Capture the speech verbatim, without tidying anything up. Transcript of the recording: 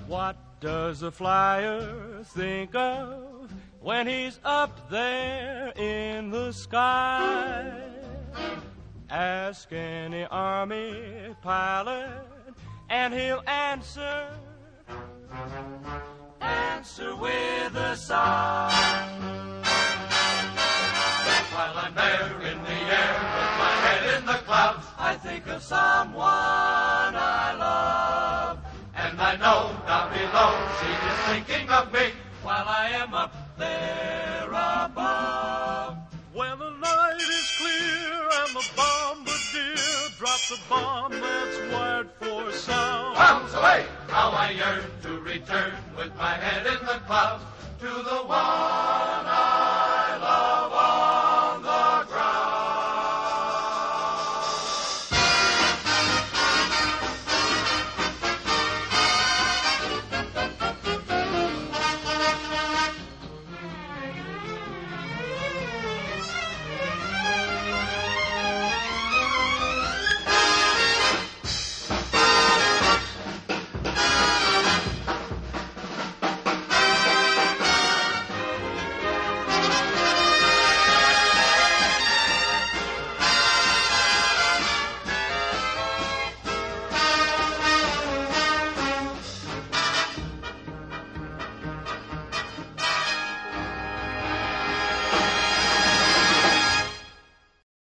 What does a flyer think of when he's up there in the sky? Ask any army pilot and he'll answer, answer with a sigh. While I'm there in the air with my head in the clouds, I think of someone I love. And I know down below she is thinking of me while I am up there above. When the night is clear and the bombardier drops a bomb that's wired for sound. Bombs away! How I yearn to return with my head in the clouds to the one